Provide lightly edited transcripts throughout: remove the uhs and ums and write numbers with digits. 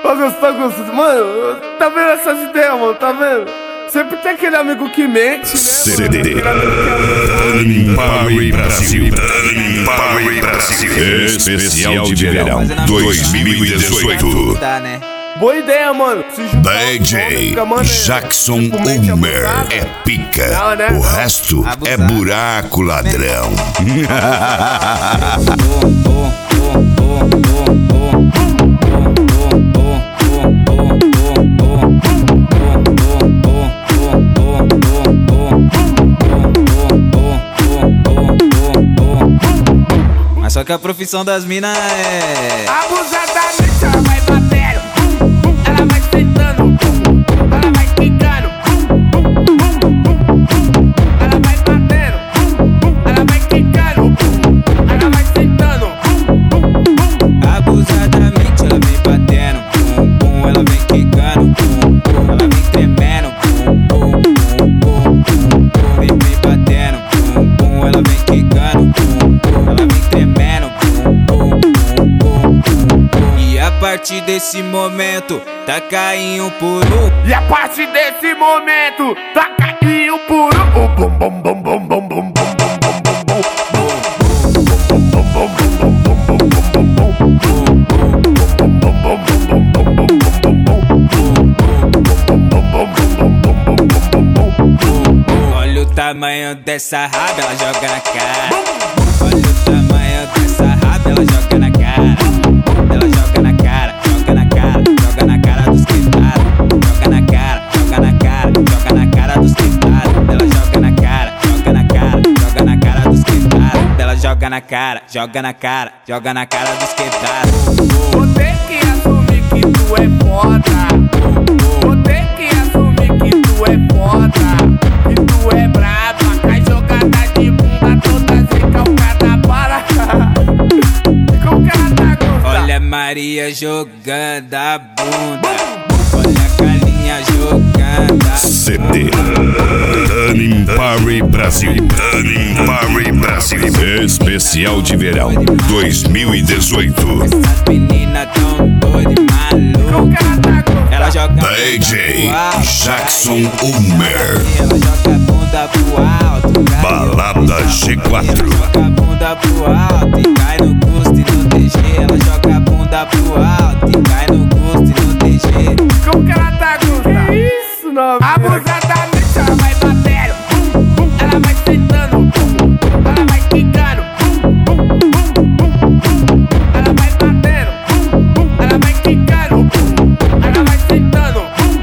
Ô, Gustavo, mano, tá vendo essas ideias, mano? Tá vendo? Sempre tem aquele amigo que mente, né? CD Power Brasil. Power Brasil. Especial de verão 2018. Boa ideia, mano. DJ Jackson Ulmer é pica. Não, né? O resto é buraco, ladrão. Mas só que a profissão das minas é abusadamente ela vai batendo, ela vai sentando, ela vai quicando, ela vai batendo, ela vai quicando, ela vai sentando. abusadamente, ela vem batendo, pum, pum, ela vem quicando, pum, pum, ela vem tremendo, pum, pum, pum, pum, pum, pum, vem batendo, pum, pum, ela vem quicando, pum, pum, ela vem tremendo, pum, pum, pum, pum, pum, pum. E a partir desse momento, tá caindo por um. E a partir desse momento, tá caindo por um. Bum bum bum bum bum bum bum bum bum bum. Olha o tamanho dessa raba, ela joga na cara. Olha o tamanho dessa raba, ela joga na cara. Ela joga na cara, joga na cara, joga na cara dos quebrados. Joga na cara, joga na cara, joga na cara dos quebrados. Ela joga na cara, joga na cara, joga na cara dos quebrados. Ela joga na cara, joga na cara, joga na cara dos quebrados. Vou ter que assumir que tu é foda. Vou ter que assumir que tu é foda. Que tu é braba, cai jogada de bunda toda recalcada para. Como que ela tá gostando? Olha a Maria jogando a bunda. Olha a Carlinha jogando a CD Power Brasil. Power Brasil. Especial de verão 2018. Essas meninas tão doidas e Como que malucas. ela tá gostando? Ela joga DJ Jackson Ulmer. ela joga a bunda pro alto. Cai Balada no G4. Ela joga a bunda pro alto e cai no custo e no DG. Ela joga a bunda pro alto e cai no custo e no DG. Como que ela tá gostando? Que isso, não? Abusadamente ela vai batendo, ela vai sentando, ela vai quicando, ela vai batendo, ela vai quicando, ela vai sentando.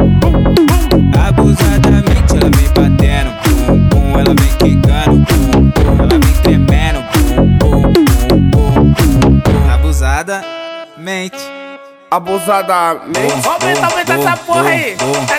Abusadamente ela vem batendo, pum, pum, ela vem quicando, pum, pum, ela vem tremendo, pum, pum, pum, pum, pum, pum. Abusadamente. Abusadamente. Aumenta essa porra aí.